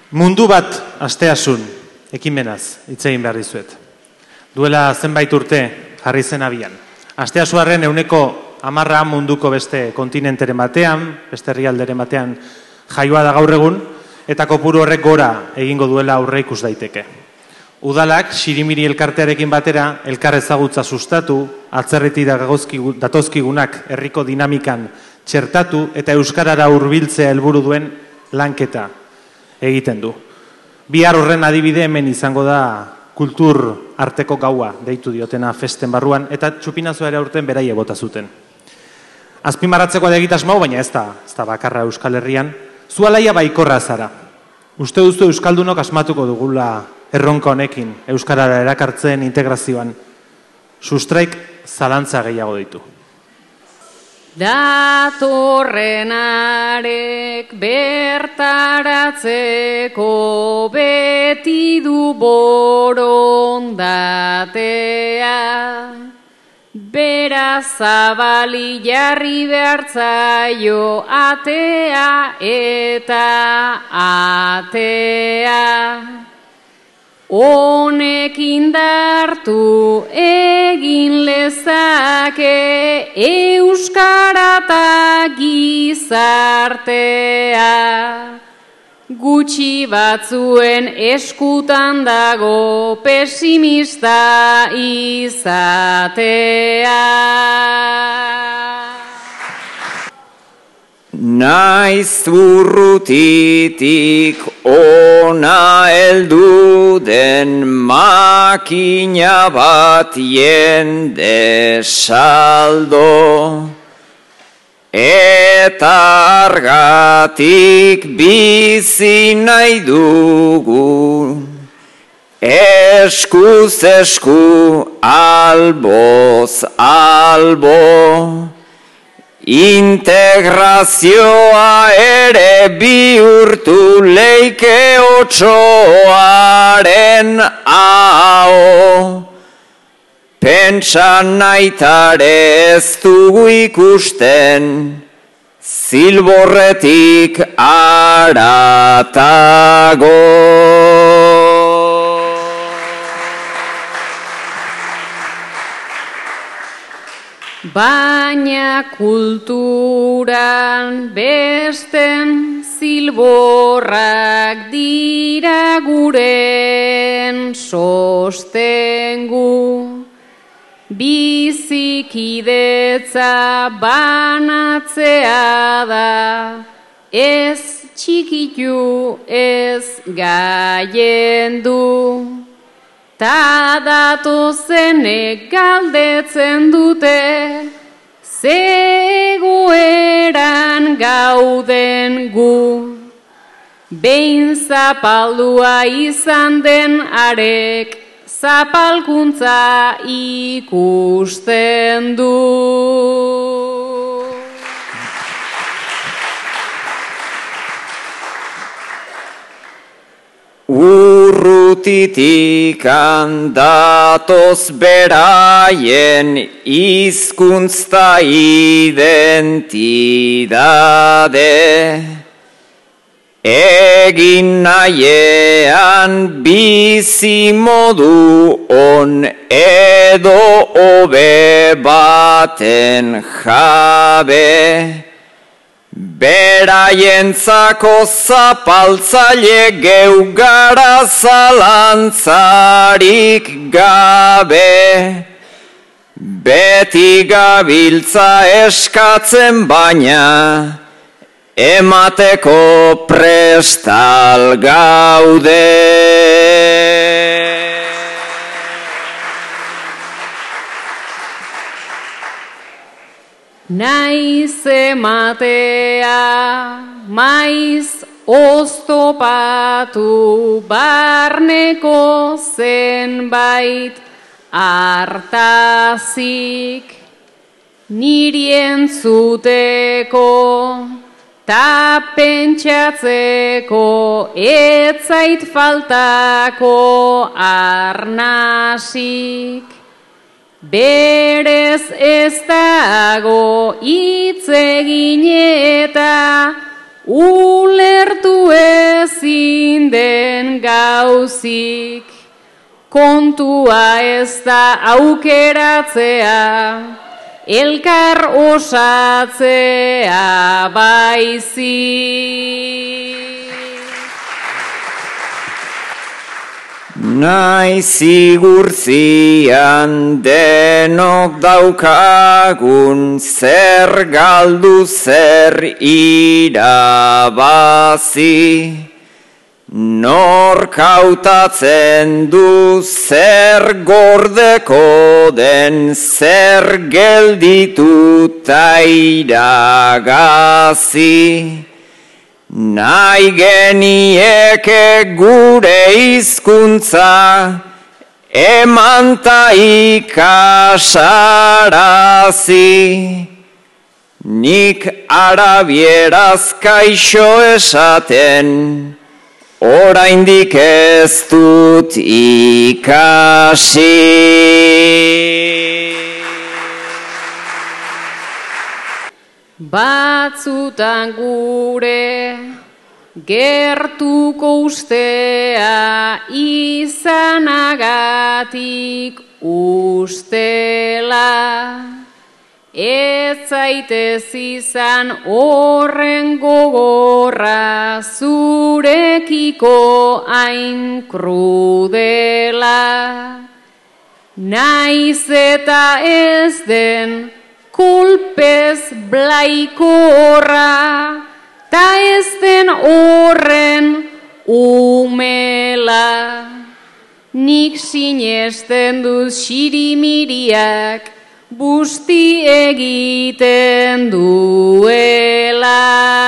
Mundu bat asteasun, ekimenaz, hitz egin behar dizuet. Duela zenbait urte jarri zen abian. Asteasuarren 10% munduko beste kontinenteren batean, beste herrialderen batean jaioa da gaur egun, eta kopuru horrek gora egingo duela aurre ikus daiteke. Udalak, Xirimiri elkartearekin batera, elkar ezagutza sustatu, atzerritik datozkigunak herriko dinamikan txertatu eta euskarara hurbiltzea helburu duen lanketa egiten du. Bihar horren adibide hemen izango da kultur arteko gaua deitu diotena festen barruan, eta txupinazoa ere aurten beraie bota zuten. Azpimarratzeko da egitasmo, baina ez da bakarra Euskal Herrian, zualaia baikorra zara. Uste duztu euskaldunok asmatuko dugula erronka honekin, euskarara erakartzen integrazioan. Sustraik zalantza gehiago ditu. Datorrenarek bertaratzeko beti du borondatea. Beraz zabali jarri behartzaio atea eta atea. Honek indartu egin lezake euskara eta gizartea. Gutxi batzuen eskutan dago pesimista izatea. Naiz urrutitik ona heldu den makina bat jende saldo, eta argatik bizi nahi dugu, eskuz esku, alboz albo. Integrazioa ere bihurtu leike otsoaren ao. Pentsa naitare ez dugu ikusten, zilborretik aratago. Baina kulturan besten zilborrak dira guren sostengu. Bizikidetza banatzea da, ez txikitu ez gaiendu. Ta datozenek galdetzen dute, zegoeran gauden gu. Behin zapaldua izan den arek, zapalkuntza ikusten du. Urrutitik handatoz beraien hizkuntza identidade. Egin nahiean bizi modu on edo hobe baten jabe. Beraientzako zapaltzaile geu gara zalantzarik gabe. Beti gabiltza eskatzen baina, emateko prestal gaude. Naiz ematea, maiz oztopatu barneko zenbait hartazik, niri entzuteko ta pentsatzeko etzait faltako arnasik. Berez ez dago hitz egin eta ulertu ezin den gauzik, kontua ez da aukeratzea, elkar osatzea baizik. Naiz igurtzian denok daukagun, zer galdu zer irabazi, nork hautatzen du zer gordeko den, zer gelditu ta iragazi. Nahi genieke gure hizkuntza eman ta ikasarazi. Nik arabieraz kaixo esaten, oraindik ez dut ikasi. Batzutan gure gertuko ustea izanagatik ustela. Ez zaitez izan horren gogorra zurekiko hain krudela. Naiz eta ez den kolpez blaikorra, ta ez den horren umela. Nik sinesten dut xirimiriak busti egiten duela.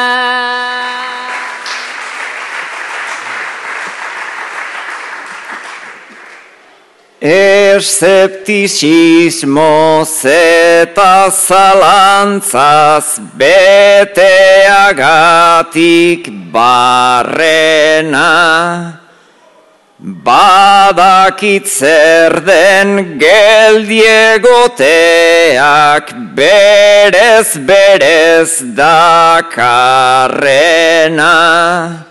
Eszeptizismoz eta zalantzaz beteagatik barrena, badakit zer den geldiegoteak berez dakarrena.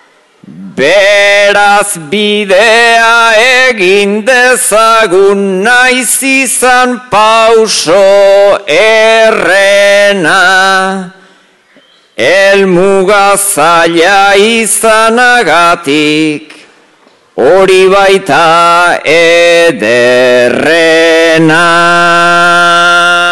Beraz bidea egin dezagun, naiz izan pauso errena. Helmuga zaila izanagatik, hori baita ederrena.